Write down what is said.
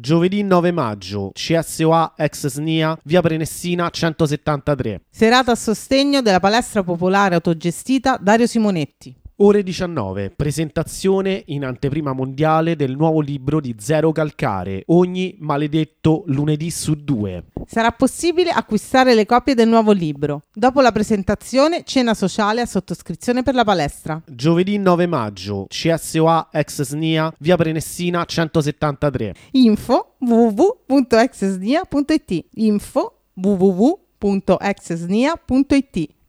Giovedì 9 maggio, CSOA ex SNIA, via Prenestina 173. Serata a sostegno della palestra popolare autogestita Dario Simonetti. Ore 19, presentazione in anteprima mondiale del nuovo libro di Zero Calcare, Ogni maledetto lunedì su 2. Sarà possibile acquistare le copie del nuovo libro. Dopo la presentazione, cena sociale a sottoscrizione per la palestra. Giovedì 9 maggio, CSOA ex SNIA, via Prenestina 173. Info www.exsnia.it. Info www.exsnia.it.